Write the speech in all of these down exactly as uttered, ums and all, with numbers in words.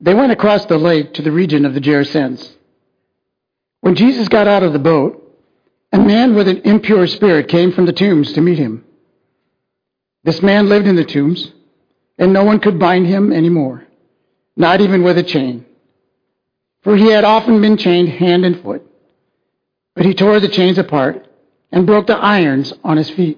They went across the lake to the region of the Gerasenes. When Jesus got out of the boat, a man with an impure spirit came from the tombs to meet him. This man lived in the tombs, and no one could bind him anymore, not even with a chain. For he had often been chained hand and foot. But he tore the chains apart and broke the irons on his feet.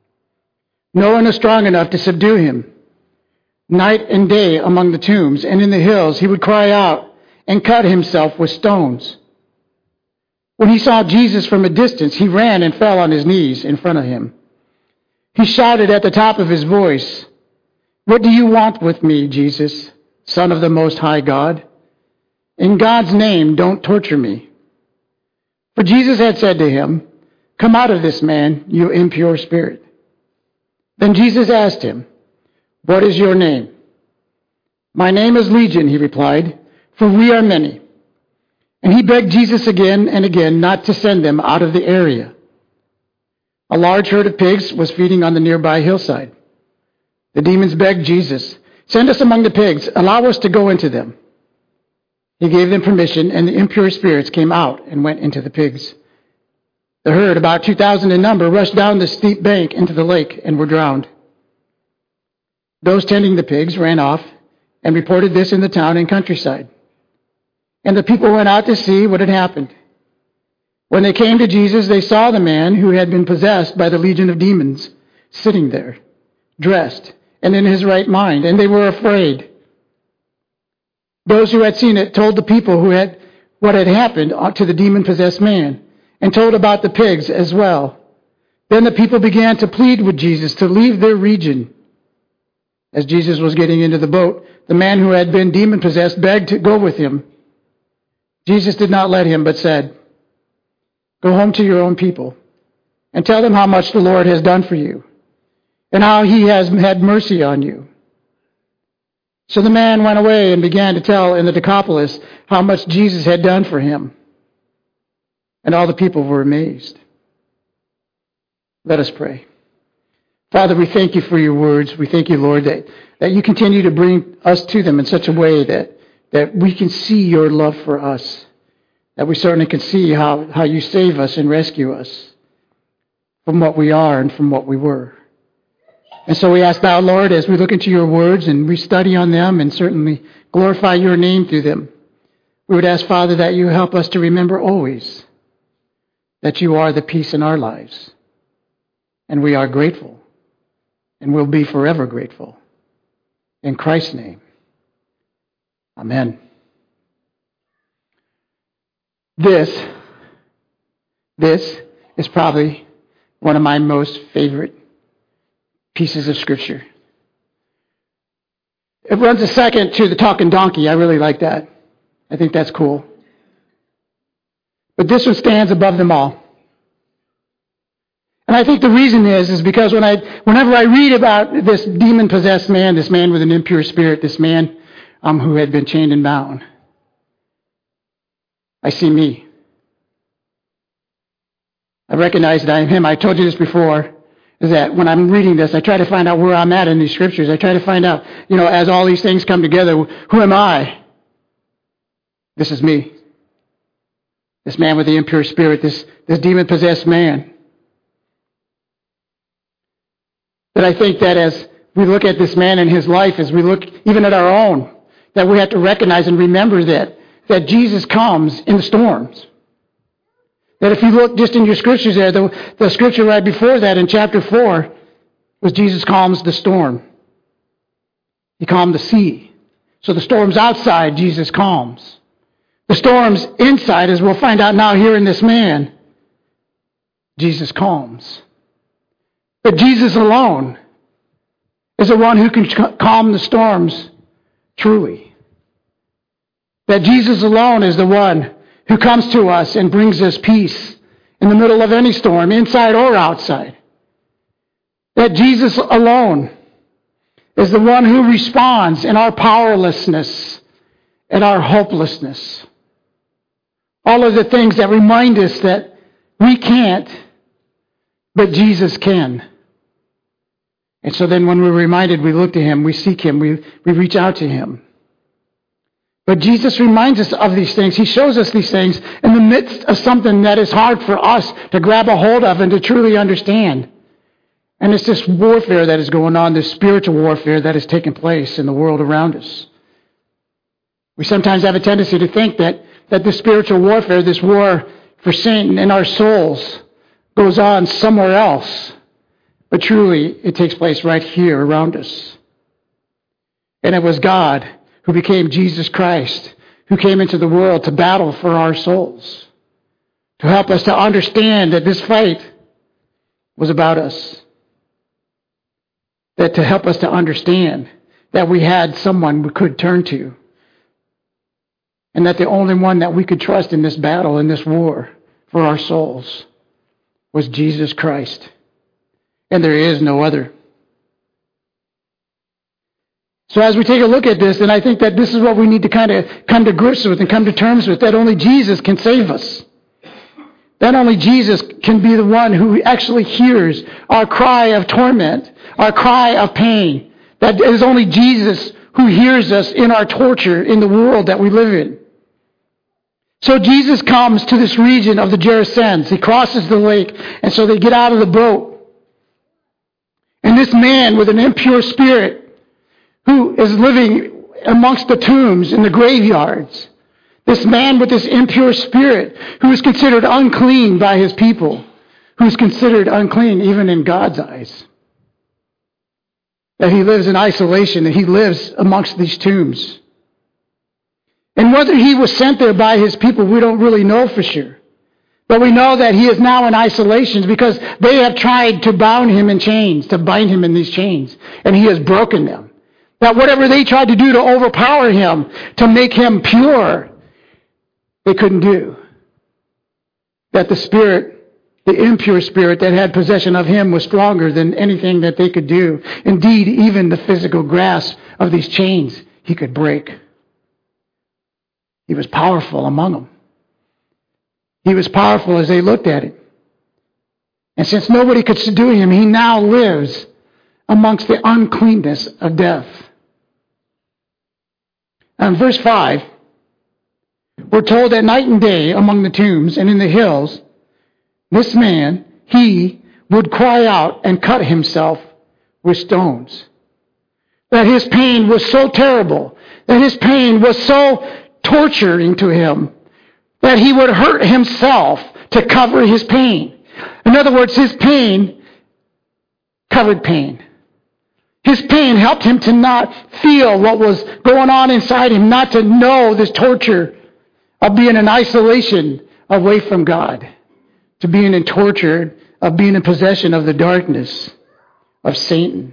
No one was strong enough to subdue him. Night and day among the tombs and in the hills he would cry out and cut himself with stones. When he saw Jesus from a distance, he ran and fell on his knees in front of him. He shouted at the top of his voice, "What do you want with me, Jesus, Son of the Most High God? In God's name, don't torture me." For Jesus had said to him, "Come out of this man, you impure spirit." Then Jesus asked him, "What is your name?" "My name is Legion," he replied, "for we are many." And he begged Jesus again and again not to send them out of the area. A large herd of pigs was feeding on the nearby hillside. The demons begged Jesus, "Send us among the pigs, allow us to go into them." He gave them permission, and the impure spirits came out and went into the pigs. The herd, about two thousand in number, rushed down the steep bank into the lake and were drowned. Those tending the pigs ran off and reported this in the town and countryside. And the people went out to see what had happened. When they came to Jesus, they saw the man who had been possessed by the legion of demons sitting there, dressed and in his right mind, and they were afraid. Those who had seen it told the people who had what had happened to the demon-possessed man, and told about the pigs as well. Then the people began to plead with Jesus to leave their region. As Jesus was getting into the boat, the man who had been demon-possessed begged to go with him. Jesus did not let him, but said, "Go home to your own people and tell them how much the Lord has done for you and how he has had mercy on you." So the man went away and began to tell in the Decapolis how much Jesus had done for him. And all the people were amazed. Let us pray. Father, we thank you for your words. We thank you, Lord, that, that you continue to bring us to them in such a way that, that we can see your love for us, that we certainly can see how, how you save us and rescue us from what we are and from what we were. And so we ask thou, Lord, as we look into your words and we study on them and certainly glorify your name through them, we would ask, Father, that you help us to remember always that you are the peace in our lives. And we are grateful and will be forever grateful. In Christ's name, amen. This, this is probably one of my most favorite pieces of Scripture. It runs a second to the talking donkey. I really like that. I think that's cool. But this one stands above them all. And I think the reason is, is because when I, whenever I read about this demon-possessed man, this man with an impure spirit, this man um, who had been chained and bound, I see me. I recognize that I am him. I told you this before. Is that when I'm reading this, I try to find out where I'm at in these scriptures. I try to find out, you know, as all these things come together, who am I? This is me. This man with the impure spirit, this, this demon-possessed man. But I think that as we look at this man and his life, as we look even at our own, that we have to recognize and remember that, that Jesus comes in the storms. That if you look just in your scriptures there, the, the scripture right before that in chapter four was Jesus calms the storm. He calmed the sea. So the storms outside, Jesus calms. The storms inside, as we'll find out now here in this man, Jesus calms. But Jesus alone is the one who can calm the storms truly. That Jesus alone is the one who comes to us and brings us peace in the middle of any storm, inside or outside. That Jesus alone is the one who responds in our powerlessness and our hopelessness. All of the things that remind us that we can't, but Jesus can. And so then when we're reminded, we look to him, we seek him, we, we reach out to him. But Jesus reminds us of these things. He shows us these things in the midst of something that is hard for us to grab a hold of and to truly understand. And it's this warfare that is going on, this spiritual warfare that is taking place in the world around us. We sometimes have a tendency to think that, that the spiritual warfare, this war for Satan in our souls, goes on somewhere else. But truly, it takes place right here around us. And it was God who became Jesus Christ, who came into the world to battle for our souls, to help us to understand that this fight was about us. That to help us to understand that we had someone we could turn to. And that the only one that we could trust in this battle, in this war for our souls, was Jesus Christ. And there is no other. So as we take a look at this, and I think that this is what we need to kind of come to grips with and come to terms with, that only Jesus can save us. That only Jesus can be the one who actually hears our cry of torment, our cry of pain. That is only Jesus who hears us in our torture in the world that we live in. So Jesus comes to this region of the Gerasenes. He crosses the lake, and so they get out of the boat. And this man with an impure spirit, who is living amongst the tombs in the graveyards, this man with this impure spirit, who is considered unclean by his people, who is considered unclean even in God's eyes, that he lives in isolation, that he lives amongst these tombs. And whether he was sent there by his people, we don't really know for sure. But we know that he is now in isolation because they have tried to bound him in chains, to bind him in these chains, and he has broken them. That whatever they tried to do to overpower him, to make him pure, they couldn't do. That the spirit, the impure spirit that had possession of him was stronger than anything that they could do. Indeed, even the physical grasp of these chains he could break. He was powerful among them. He was powerful as they looked at him. And since nobody could subdue him, he now lives amongst the uncleanness of death. And verse five, we're told that night and day among the tombs and in the hills, this man, he would cry out and cut himself with stones. That his pain was so terrible, that his pain was so torturing to him, that he would hurt himself to cover his pain. In other words, his pain covered pain. His pain helped him to not feel what was going on inside him, not to know this torture of being in isolation away from God, to being in torture of being in possession of the darkness of Satan.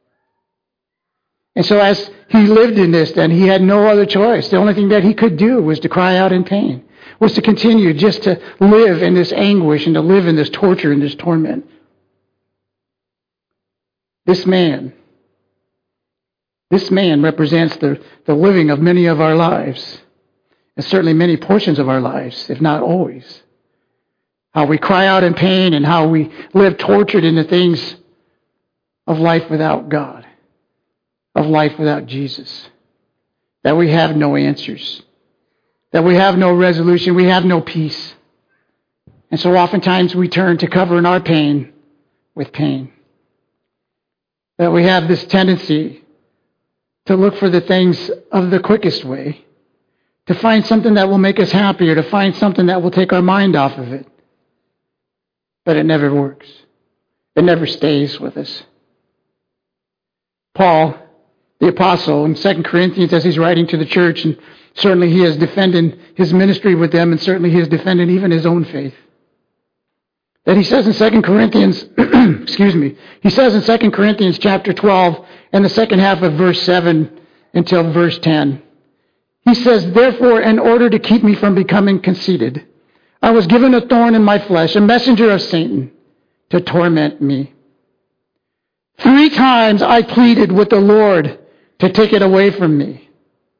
And so as he lived in this, then he had no other choice. The only thing that he could do was to cry out in pain, was to continue just to live in this anguish and to live in this torture and this torment. This man, this man represents the, the living of many of our lives, and certainly many portions of our lives, if not always. How we cry out in pain and how we live tortured in the things of life without God, of life without Jesus. That we have no answers. That we have no resolution. We have no peace. And so oftentimes we turn to covering our pain with pain. That we have this tendency to look for the things of the quickest way, to find something that will make us happy or to find something that will take our mind off of it. But it never works. It never stays with us. Paul, the apostle, in Second Corinthians, as he's writing to the church, and certainly he is defending his ministry with them, and certainly he is defending even his own faith. That he says in Second Corinthians, excuse me, he says in Second Corinthians chapter twelve, and the second half of verse seven until verse ten, he says, "Therefore, in order to keep me from becoming conceited, I was given a thorn in my flesh, a messenger of Satan, to torment me. Three times I pleaded with the Lord to take it away from me.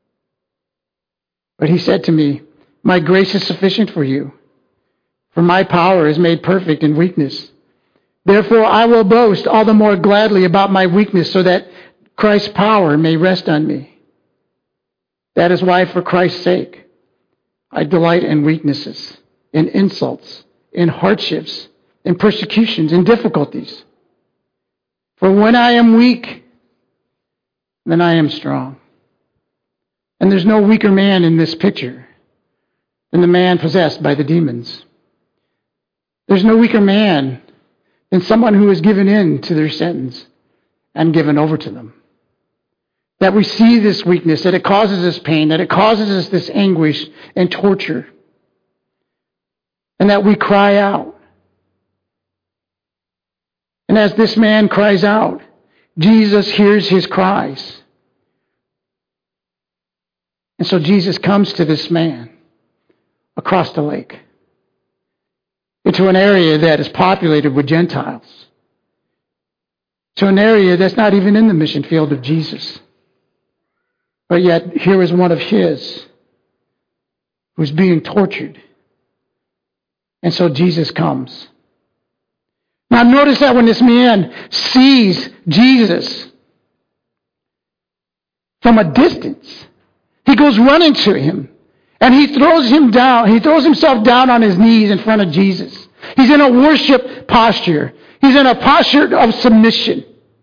But he said to me, 'My grace is sufficient for you, for my power is made perfect in weakness. Therefore I will boast all the more gladly about my weakness, so that Christ's power may rest on me.'" That is why, for Christ's sake, I delight in weaknesses, in insults, in hardships, in persecutions, in difficulties. For when I am weak, then I am strong. And there's no weaker man in this picture than the man possessed by the demons. There's no weaker man than someone who is given in to their sins and given over to them. That we see this weakness, that it causes us pain, that it causes us this anguish and torture. And that we cry out. And as this man cries out, Jesus hears his cries. And so Jesus comes to this man across the lake, into an area that is populated with Gentiles, to an area that's not even in the mission field of Jesus. But yet, here is one of his who's being tortured. And so Jesus comes. Now notice that when this man sees Jesus from a distance, he goes running to him. And he throws him down. He throws himself down on his knees in front of Jesus. He's in a worship posture. He's in a posture of submission.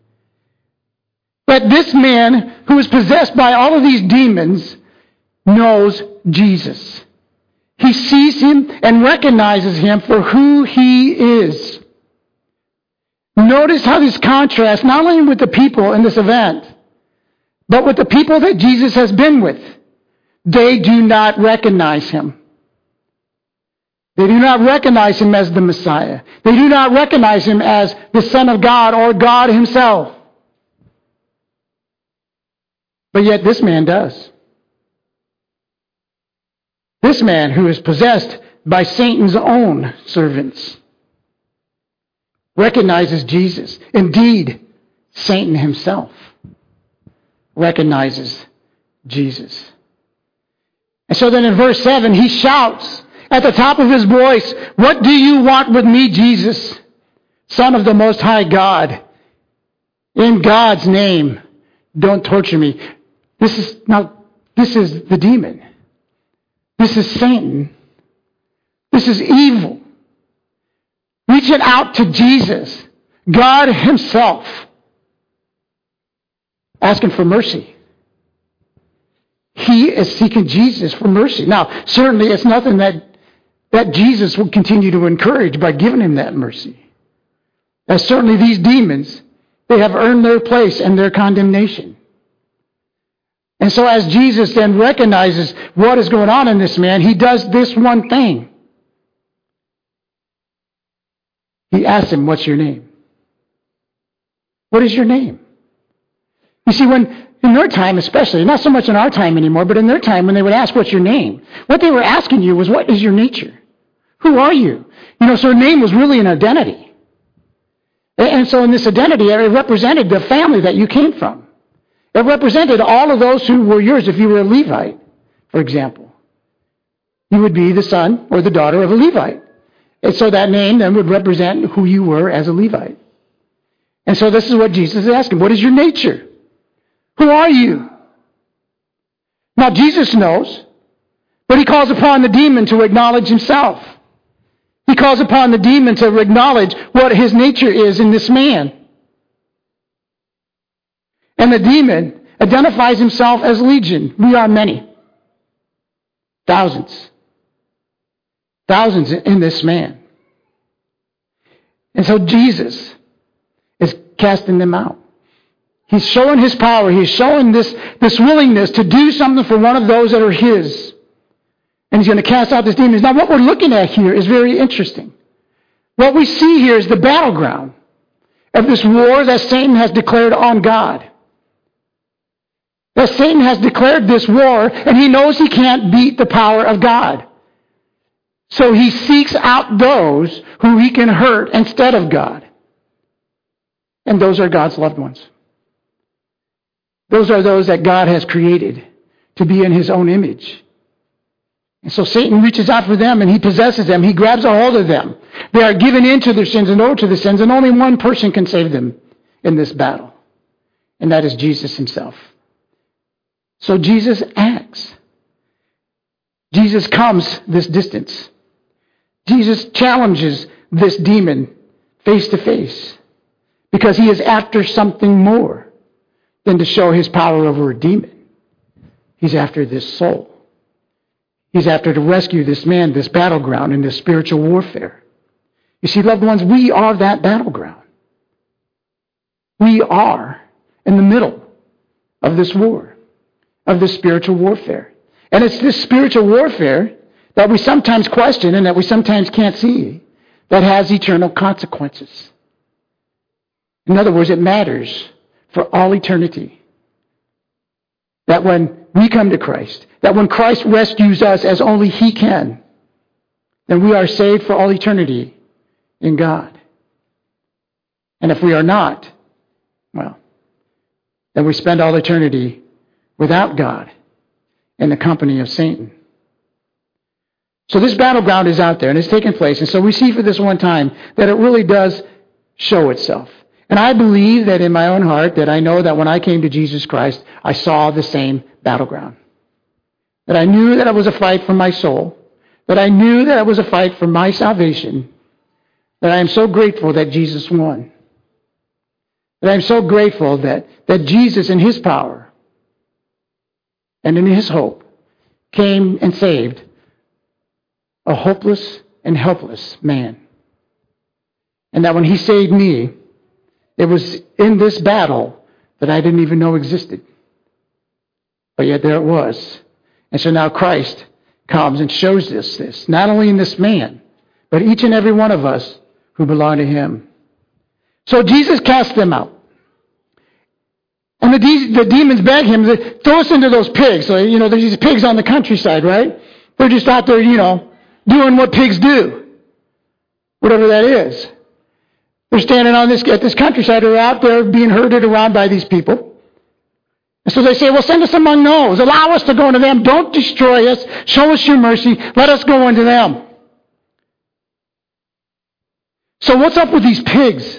But this man who is possessed by all of these demons knows Jesus. He sees him and recognizes him for who he is. Notice how this contrasts not only with the people in this event, but with the people that Jesus has been with. They do not recognize him. They do not recognize him as the Messiah. They do not recognize him as the Son of God or God himself. But yet this man does. This man who is possessed by Satan's own servants recognizes Jesus. Indeed, Satan himself recognizes Jesus. And so then in verse seven, he shouts at the top of his voice, "What do you want with me, Jesus, Son of the Most High God? In God's name, don't torture me." This is now, this is the demon. This is Satan. This is evil. Reaching out to Jesus, God himself, asking for mercy. He is seeking Jesus for mercy. Now, certainly it's nothing that, that Jesus will continue to encourage by giving him that mercy. As certainly these demons, they have earned their place and their condemnation. And so as Jesus then recognizes what is going on in this man, he does this one thing. He asks him, "What's your name?" What is your name? You see, when in their time especially, not so much in our time anymore, but in their time when they would ask, "What's your name?" what they were asking you was, "What is your nature? Who are you?" You know, so a name was really an identity. And so in this identity, it represented the family that you came from. It represented all of those who were yours. If you were a Levite, for example, you would be the son or the daughter of a Levite. And so that name then would represent who you were as a Levite. And so this is what Jesus is asking. What is your nature? Who are you? Now Jesus knows, but he calls upon the demon to acknowledge himself. He calls upon the demon to acknowledge what his nature is in this man. And the demon identifies himself as legion. We are many. Thousands. Thousands in this man. And so Jesus is casting them out. He's showing his power. He's showing this, this willingness to do something for one of those that are his. And he's going to cast out these demons. Now what we're looking at here is very interesting. What we see here is the battleground of this war that Satan has declared on God. That Satan has declared this war, and he knows he can't beat the power of God. So he seeks out those who he can hurt instead of God. And those are God's loved ones. Those are those that God has created to be in his own image. And so Satan reaches out for them and he possesses them. He grabs a hold of them. They are given into their sins and over to the sins, and only one person can save them in this battle. And that is Jesus himself. So Jesus acts. climax. Jesus comes this distance. Jesus challenges this demon face to face because he is after something more than to show his power over a demon. He's after this soul. He's after to rescue this man, this battleground in this spiritual warfare. You see, loved ones, we are that battleground. We are in the middle of this war, of this spiritual warfare. And it's this spiritual warfare that we sometimes question and that we sometimes can't see that has eternal consequences. In other words, it matters for all eternity. That when we come to Christ, that when Christ rescues us as only he can, then we are saved for all eternity in God. And if we are not, well, then we spend all eternity without God in the company of Satan. So this battleground is out there and it's taking place. And so we see for this one time that it really does show itself. And I believe that in my own heart that I know that when I came to Jesus Christ, I saw the same battleground. That I knew that it was a fight for my soul. That I knew that it was a fight for my salvation. That I am so grateful that Jesus won. That I am so grateful that, that Jesus in his power and in his hope came and saved a hopeless and helpless man. And that when he saved me, it was in this battle that I didn't even know existed. But yet there it was. And so now Christ comes and shows us this, not only in this man, but each and every one of us who belong to him. So Jesus cast them out. And the, de- the demons beg him to throw us into those pigs. So, you know, there's these pigs on the countryside, right? They're just out there, you know, doing what pigs do. Whatever that is. They're standing on this, at this countryside. They're out there being herded around by these people. And so they say, well, send us among those. Allow us to go into them. Don't destroy us. Show us your mercy. Let us go into them. So what's up with these pigs?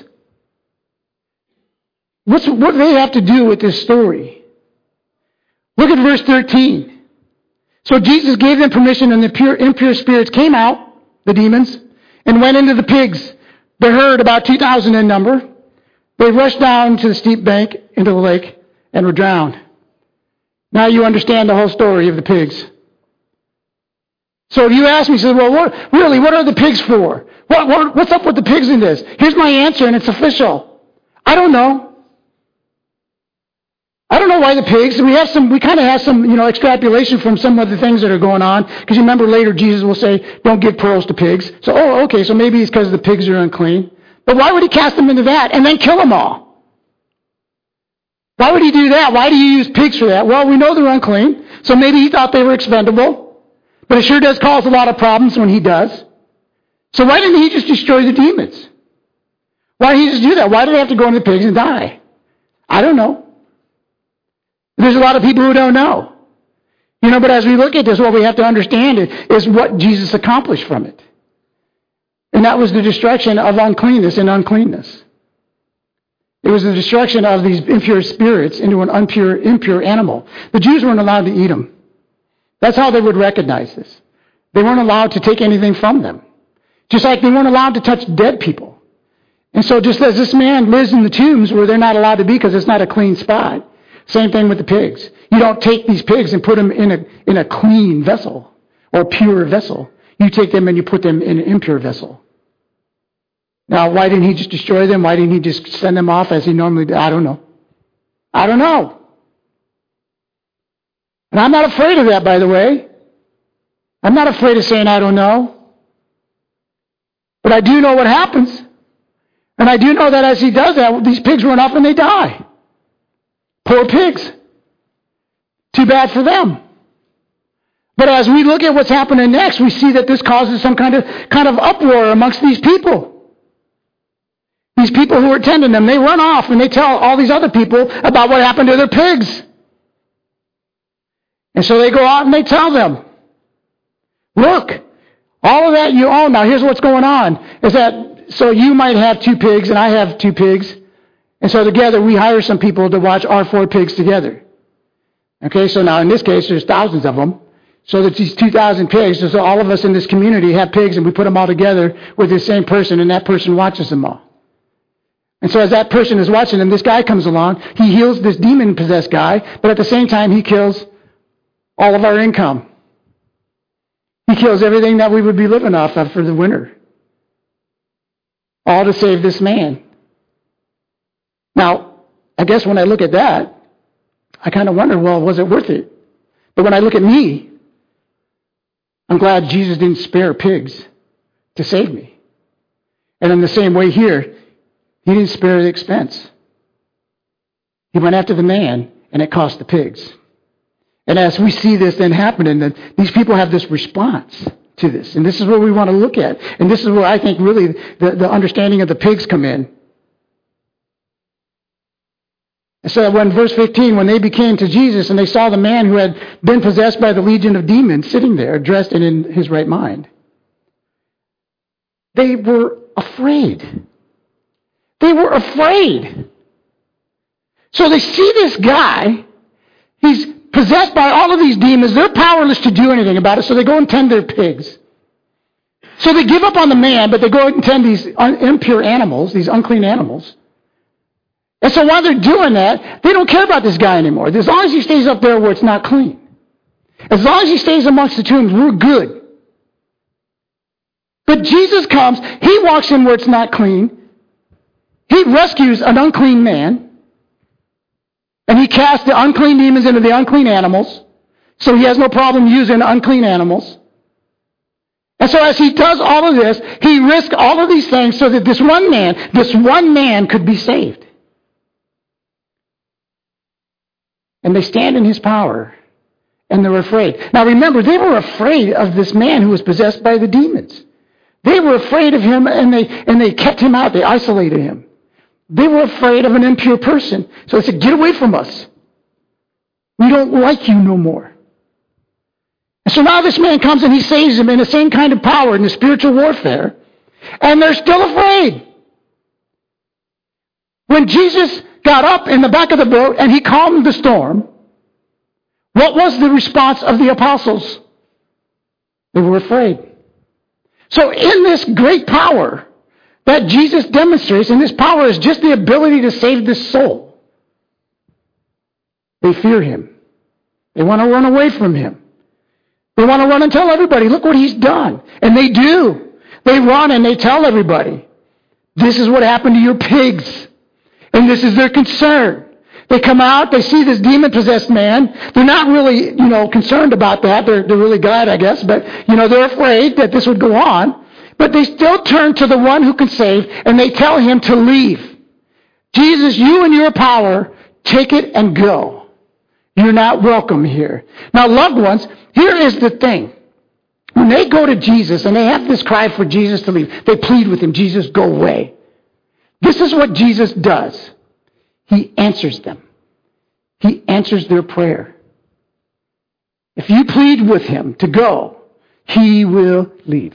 What's, what do they have to do with this story? Look at verse thirteen. So Jesus gave them permission, and the pure, impure spirits came out, the demons, and went into the pigs. The herd, about two thousand in number. They rushed down to the steep bank into the lake and were drowned. Now you understand the whole story of the pigs. So if you ask me, say, well, what, really, what are the pigs for? What, what, what's up with the pigs in this? Here's my answer, and it's official. I don't know. I don't know why the pigs. We have some. We kind of have some, you know, extrapolation from some of the things that are going on. Because you remember later Jesus will say, "Don't give pearls to pigs." So, oh, okay. So maybe it's because the pigs are unclean. But why would he cast them into that and then kill them all? Why would he do that? Why do you use pigs for that? Well, we know they're unclean, so maybe he thought they were expendable. But it sure does cause a lot of problems when he does. So why didn't he just destroy the demons? Why did he just do that? Why did they have to go into the pigs and die? I don't know. There's a lot of people who don't know. You know, but as we look at this, what we have to understand is what Jesus accomplished from it. And that was the destruction of uncleanness and uncleanness. It was the destruction of these impure spirits into an impure, impure animal. The Jews weren't allowed to eat them. That's how they would recognize this. They weren't allowed to take anything from them. Just like they weren't allowed to touch dead people. And so just as this man lives in the tombs where they're not allowed to be because it's not a clean spot, same thing with the pigs. You don't take these pigs and put them in a in a clean vessel or pure vessel. You take them and you put them in an impure vessel. Now, why didn't he just destroy them? Why didn't he just send them off as he normally did? I don't know. I don't know. And I'm not afraid of that, by the way. I'm not afraid of saying I don't know. But I do know what happens. And I do know that as he does that, these pigs run off and they die. Poor pigs. Too bad for them. But as we look at what's happening next, we see that this causes some kind of kind of uproar amongst these people. These people who are tending them, they run off and they tell all these other people about what happened to their pigs. And so they go out and they tell them, look, all of that you own. Now here's what's going on. Is that so you might have two pigs and I have two pigs. And so together we hire some people to watch our four pigs together. Okay, so now in this case, there's thousands of them. So that these two thousand pigs, so all of us in this community have pigs, and we put them all together with the same person, and that person watches them all. And so as that person is watching them, this guy comes along, he heals this demon-possessed guy, but at the same time, he kills all of our income. He kills everything that we would be living off of for the winter. All to save this man. Now, I guess when I look at that, I kind of wonder, well, was it worth it? But when I look at me, I'm glad Jesus didn't spare pigs to save me. And in the same way here, he didn't spare the expense. He went after the man, and it cost the pigs. And as we see this then happening, then these people have this response to this. And this is what we want to look at. And this is where I think really the, the understanding of the pigs come in. So when verse fifteen, when they became to Jesus and they saw the man who had been possessed by the legion of demons sitting there, dressed and in his right mind, they were afraid. They were afraid. So they see this guy, he's possessed by all of these demons, they're powerless to do anything about it, so they go and tend their pigs. So they give up on the man, but they go and tend these un- impure animals, these unclean animals. And so while they're doing that, they don't care about this guy anymore. As long as he stays up there where it's not clean. As long as he stays amongst the tombs, we're good. But Jesus comes, he walks in where it's not clean. He rescues an unclean man. And he casts the unclean demons into the unclean animals. So he has no problem using unclean animals. And so as he does all of this, he risks all of these things so that this one man, this one man could be saved. And they stand in his power. And they're afraid. Now remember, they were afraid of this man who was possessed by the demons. They were afraid of him, and they and they kept him out. They isolated him. They were afraid of an impure person. So they said, get away from us. We don't like you no more. And so now this man comes and he saves them in the same kind of power in the spiritual warfare. And they're still afraid. When Jesus got up in the back of the boat and he calmed the storm, what was the response of the apostles? They were afraid. So in this great power that Jesus demonstrates, and this power is just the ability to save this soul, they fear him. They want to run away from him. They want to run and tell everybody, look what he's done. And they do. They run and they tell everybody, this is what happened to your pigs. And this is their concern. They come out, they see this demon-possessed man. They're not really, you know, concerned about that. They're, they're really glad, I guess. But, you know, they're afraid that this would go on. But they still turn to the one who can save, and they tell him to leave. Jesus, you and your power, take it and go. You're not welcome here. Now, loved ones, here is the thing. When they go to Jesus and they have this cry for Jesus to leave, they plead with him, Jesus, go away. This is what Jesus does. He answers them. He answers their prayer. If you plead with him to go, he will leave.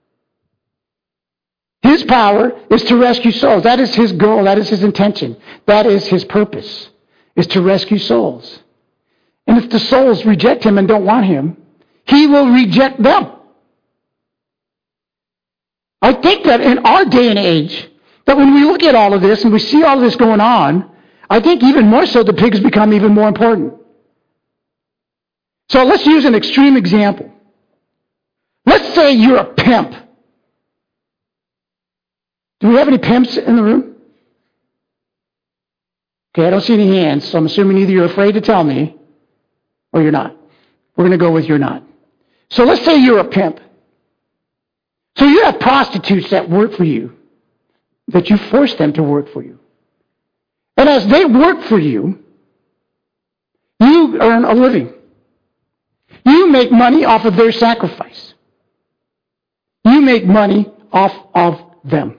His power is to rescue souls. That is his goal. That is his intention. That is his purpose, is to rescue souls. And if the souls reject him and don't want him, he will reject them. I think that in our day and age, that when we look at all of this and we see all of this going on, I think even more so the pigs become even more important. So let's use an extreme example. Let's say you're a pimp. Do we have any pimps in the room? Okay, I don't see any hands, so I'm assuming either you're afraid to tell me or you're not. We're going to go with you're not. So let's say you're a pimp. So you have prostitutes that work for you, that you force them to work for you. And as they work for you, you earn a living. You make money off of their sacrifice. You make money off of them.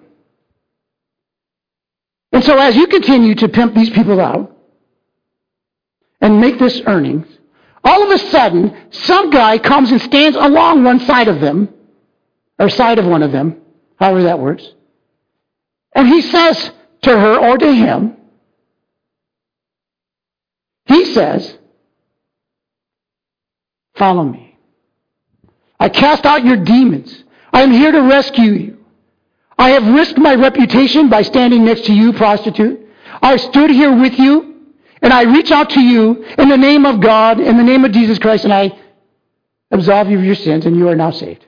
And so as you continue to pimp these people out and make this earnings, all of a sudden, some guy comes and stands along one side of them, or side of one of them, however that works, and he says to her or to him, he says, Follow me. I cast out your demons. I am here to rescue you. I have risked my reputation by standing next to you, prostitute. I stood here with you, and I reach out to you in the name of God, in the name of Jesus Christ, and I absolve you of your sins, and you are now saved.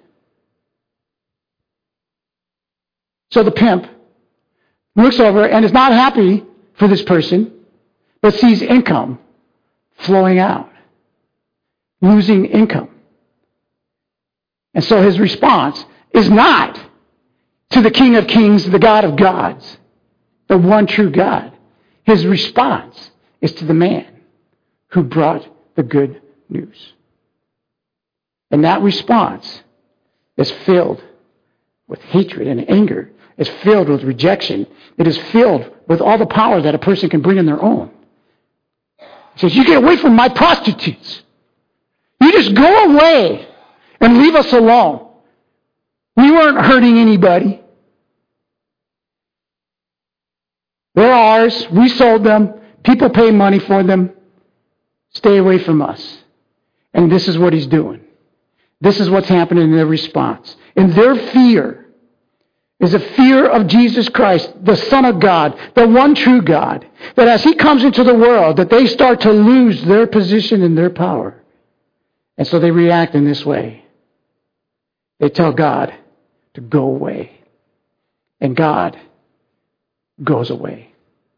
So the pimp looks over and is not happy for this person, but sees income flowing out, losing income. And so his response is not to the King of Kings, the God of gods, the one true God. His response is to the man who brought the good news. And that response is filled with hatred and anger. It's filled with rejection. It is filled with all the power that a person can bring in their own. He says, you get away from my prostitutes. You just go away and leave us alone. We weren't hurting anybody. They're ours. We sold them. People pay money for them. Stay away from us. And this is what he's doing. This is what's happening in their response. In their fear is a fear of Jesus Christ, the Son of God, the one true God, that as he comes into the world, that they start to lose their position and their power. And so they react in this way. They tell God to go away. And God goes away.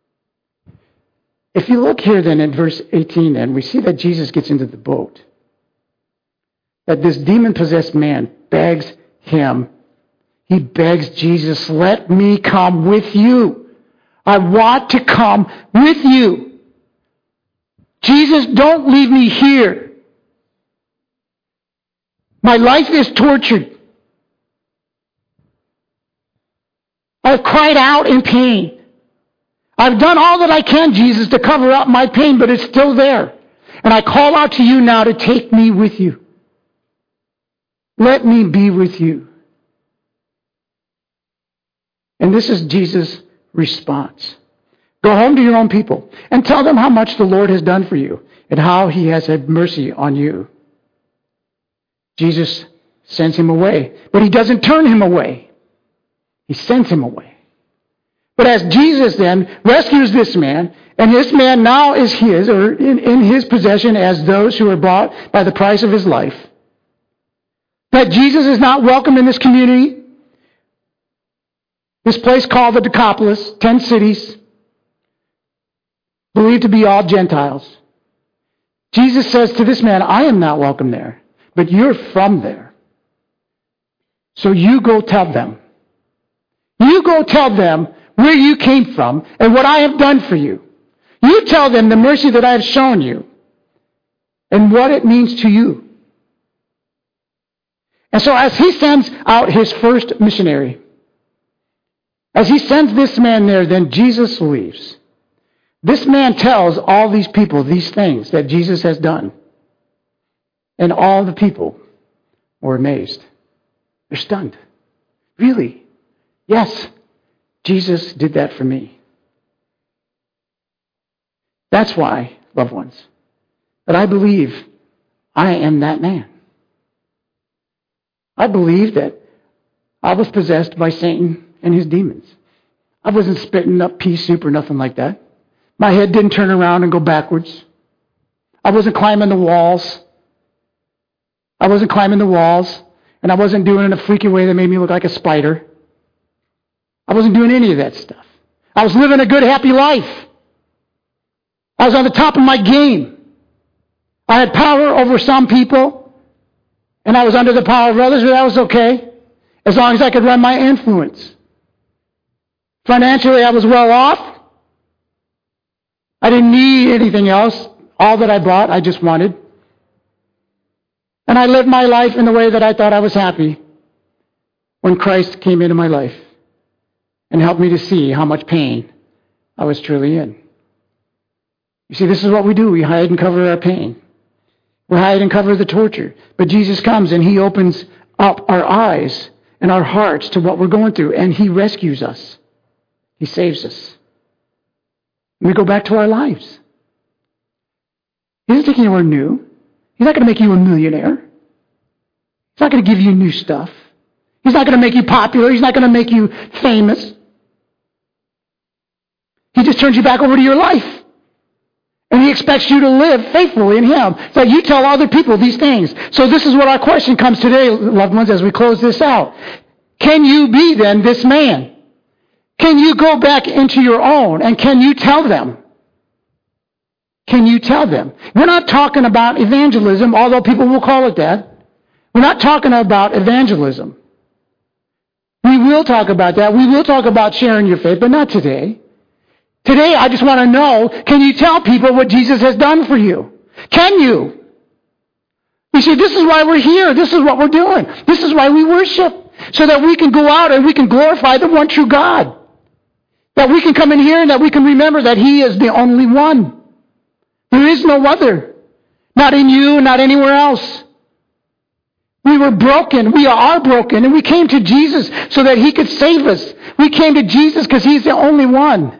If you look here then in verse eighteen, then we see that Jesus gets into the boat. That this demon-possessed man begs him. He begs Jesus, let me come with you. I want to come with you. Jesus, don't leave me here. My life is tortured. I've cried out in pain. I've done all that I can, Jesus, to cover up my pain, but it's still there. And I call out to you now to take me with you. Let me be with you. And this is Jesus' response. Go home to your own people and tell them how much the Lord has done for you and how he has had mercy on you. Jesus sends him away, but he doesn't turn him away. He sends him away. But as Jesus then rescues this man, and this man now is his, or in, in his possession as those who are bought by the price of his life, that Jesus is not welcome in this community, this place called the Decapolis, ten cities, believed to be all Gentiles. Jesus says to this man, I am not welcome there, but you're from there. So you go tell them. You go tell them where you came from and what I have done for you. You tell them the mercy that I have shown you and what it means to you. And so as he sends out his first missionary, as he sends this man there, then Jesus leaves. This man tells all these people these things that Jesus has done. And all the people were amazed. They're stunned. Really? Yes, Jesus did that for me. That's why, loved ones, that I believe I am that man. I believe that I was possessed by Satan and his demons. I wasn't spitting up pea soup or nothing like that. My head didn't turn around and go backwards. I wasn't climbing the walls. I wasn't climbing the walls, and I wasn't doing it in a freaky way that made me look like a spider. I wasn't doing any of that stuff. I was living a good, happy life. I was on the top of my game. I had power over some people, and I was under the power of others, but that was okay, as long as I could run my influence. Financially, I was well off. I didn't need anything else. All that I bought, I just wanted. And I lived my life in the way that I thought I was happy when Christ came into my life and helped me to see how much pain I was truly in. You see, this is what we do. We hide and cover our pain. We hide and cover the torture. But Jesus comes and he opens up our eyes and our hearts to what we're going through, and he rescues us. He saves us. We go back to our lives. He doesn't take anywhere new. He's not going to make you a millionaire. He's not going to give you new stuff. He's not going to make you popular. He's not going to make you famous. He just turns you back over to your life. And he expects you to live faithfully in him. So you tell other people these things. So this is what our question comes today, loved ones, as we close this out. Can you be then this man? Can you go back into your own? And can you tell them? Can you tell them? We're not talking about evangelism, although people will call it that. We're not talking about evangelism. We will talk about that. We will talk about sharing your faith, but not today. Today, I just want to know, can you tell people what Jesus has done for you? Can you? You see, this is why we're here. This is what we're doing. This is why we worship. So that we can go out and we can glorify the one true God. That we can come in here and that we can remember that he is the only one. There is no other. Not in you, not anywhere else. We were broken. We are broken. And we came to Jesus so that he could save us. We came to Jesus because he's the only one.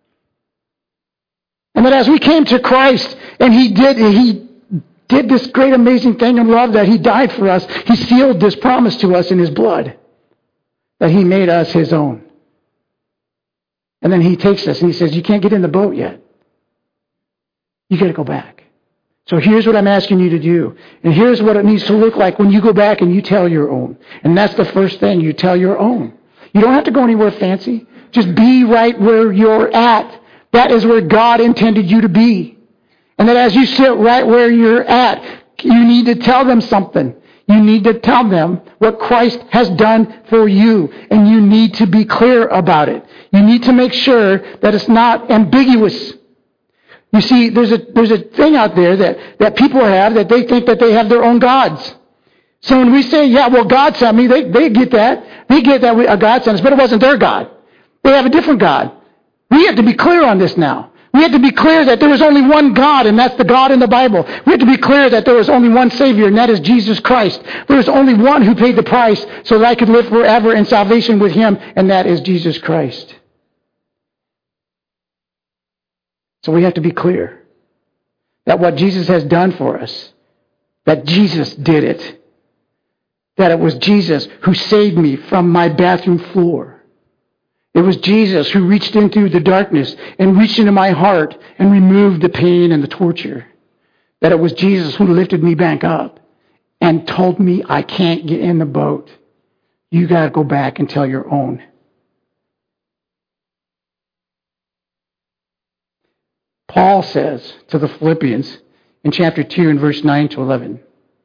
And that as we came to Christ and he did, he did this great amazing thing in love that he died for us, he sealed this promise to us in his blood. That he made us his own. And then he takes us and he says, you can't get in the boat yet. You got to go back. So here's what I'm asking you to do. And here's what it needs to look like when you go back and you tell your own. And that's the first thing, you tell your own. You don't have to go anywhere fancy. Just be right where you're at. That is where God intended you to be. And that as you sit right where you're at, you need to tell them something. You need to tell them what Christ has done for you. And you need to be clear about it. You need to make sure that it's not ambiguous. You see, there's a there's a thing out there that, that people have that they think that they have their own gods. So when we say, yeah, well, God sent me, they, they get that. They get that we, a God sent us, but it wasn't their God. They have a different God. We have to be clear on this now. We have to be clear that there is only one God, and that's the God in the Bible. We have to be clear that there is only one Savior, and that is Jesus Christ. There is only one who paid the price so that I could live forever in salvation with him, and that is Jesus Christ. So we have to be clear that what Jesus has done for us, that Jesus did it, that it was Jesus who saved me from my bathroom floor. It was Jesus who reached into the darkness and reached into my heart and removed the pain and the torture. That it was Jesus who lifted me back up and told me I can't get in the boat. You got to go back and tell your own. Paul says to the Philippians in chapter two and verse nine to eleven,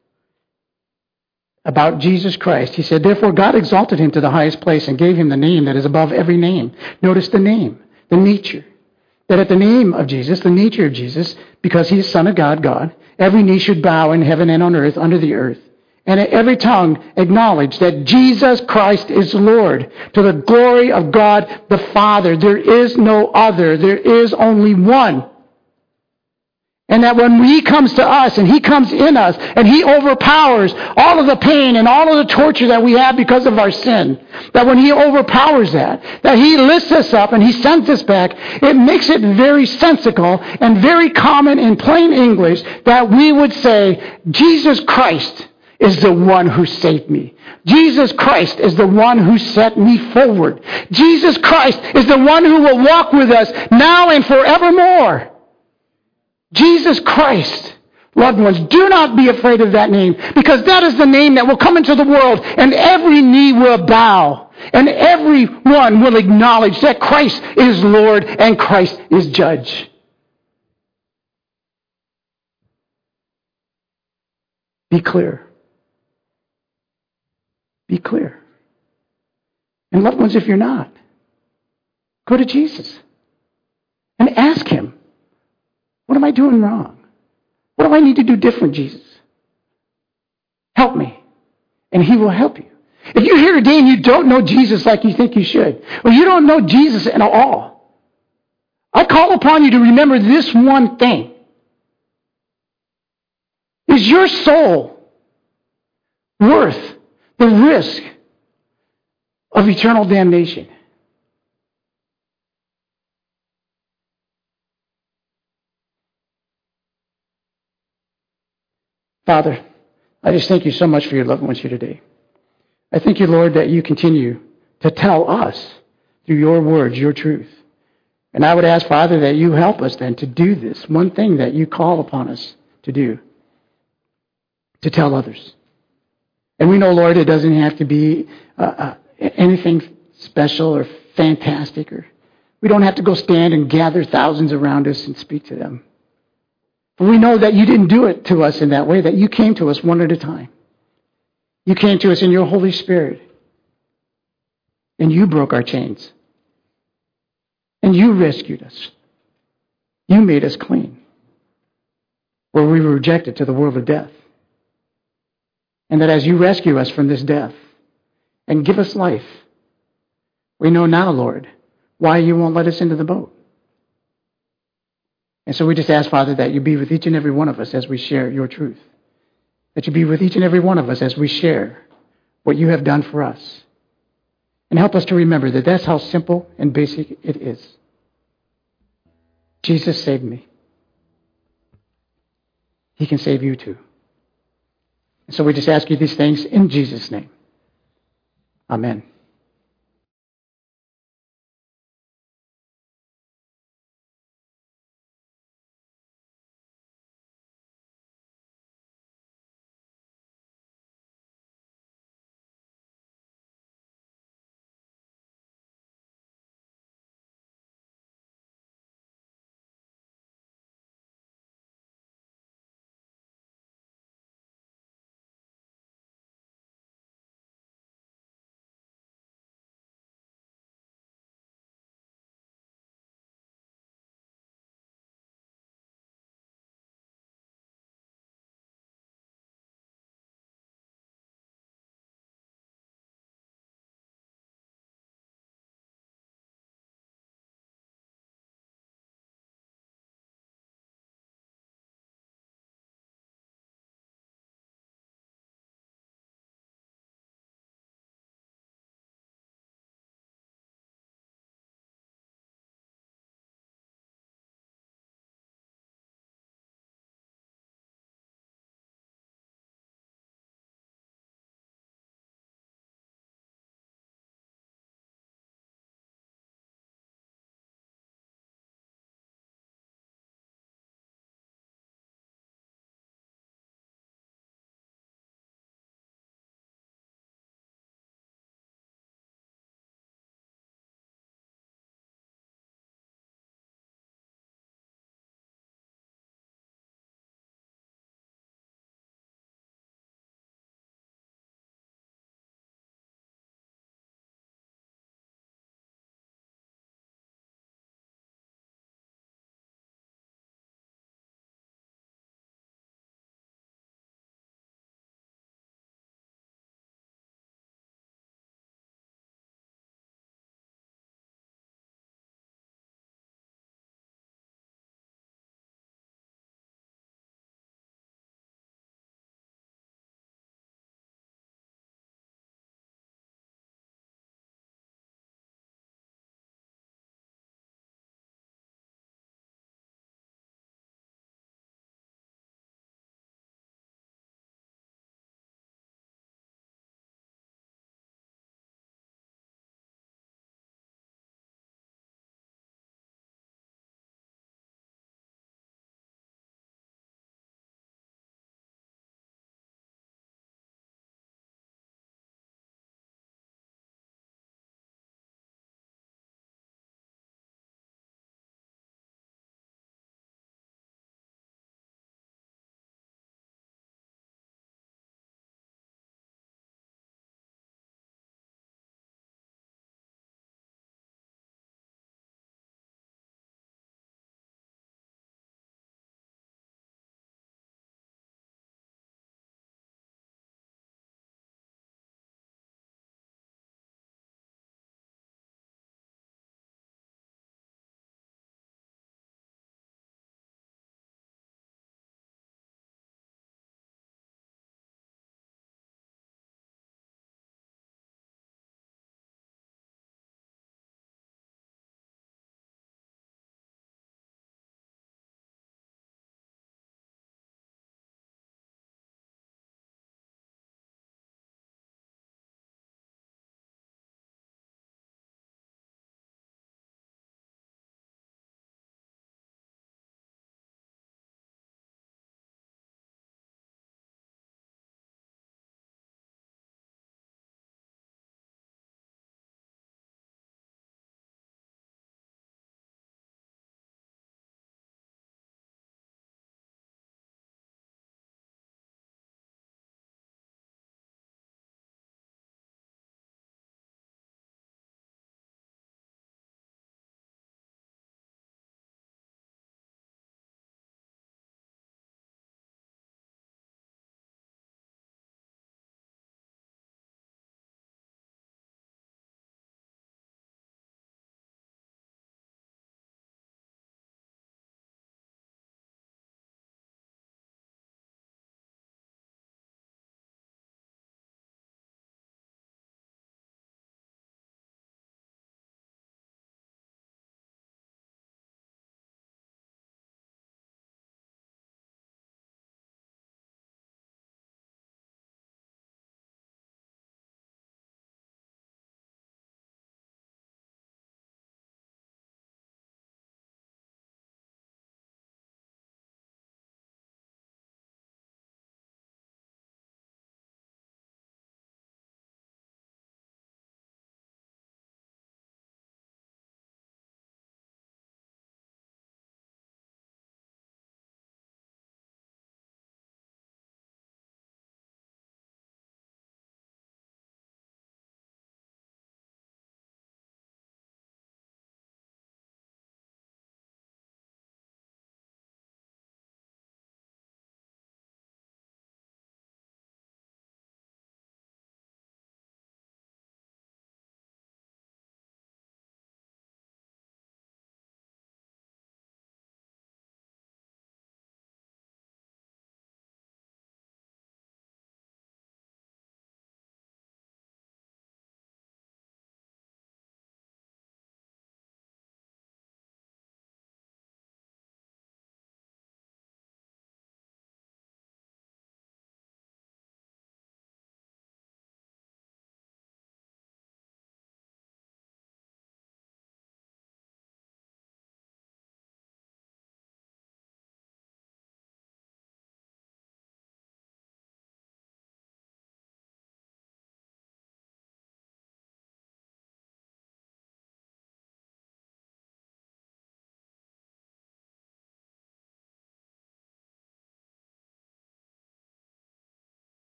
about Jesus Christ, he said, therefore God exalted him to the highest place and gave him the name that is above every name. Notice the name, the nature. That at the name of Jesus, the nature of Jesus, because he is Son of God, God, every knee should bow in heaven and on earth, under the earth. And every tongue acknowledge that Jesus Christ is Lord, to the glory of God the Father. There is no other. There is only one. And that when he comes to us and he comes in us and he overpowers all of the pain and all of the torture that we have because of our sin, that when he overpowers that, that he lifts us up and he sends us back, it makes it very sensical and very common in plain English that we would say, Jesus Christ is the one who saved me. Jesus Christ is the one who set me forward. Jesus Christ is the one who will walk with us now and forevermore. Jesus Christ. Loved ones, do not be afraid of that name, because that is the name that will come into the world and every knee will bow and everyone will acknowledge that Christ is Lord and Christ is Judge. Be clear. Be clear. And loved ones, if you're not, go to Jesus and ask him, what am I doing wrong? What do I need to do different, Jesus? Help me. And he will help you. If you're here today and you don't know Jesus like you think you should, or you don't know Jesus at all, I call upon you to remember this one thing. Is your soul worth the risk of eternal damnation? Father, I just thank you so much for your loved ones here today. I thank you, Lord, that you continue to tell us through your words, your truth. And I would ask, Father, that you help us then to do this one thing that you call upon us to do, to tell others. And we know, Lord, it doesn't have to be uh, uh, anything special or fantastic, or we don't have to go stand and gather thousands around us and speak to them. But we know that you didn't do it to us in that way, that you came to us one at a time. You came to us in your Holy Spirit, and you broke our chains. And you rescued us. You made us clean, where we were rejected to the world of death. And that as you rescue us from this death and give us life, we know now, Lord, why you won't let us into the boat. And so we just ask, Father, that you be with each and every one of us as we share your truth. That you be with each and every one of us as we share what you have done for us. And help us to remember that that's how simple and basic it is. Jesus saved me. He can save you too. And so we just ask you these things in Jesus' name. Amen.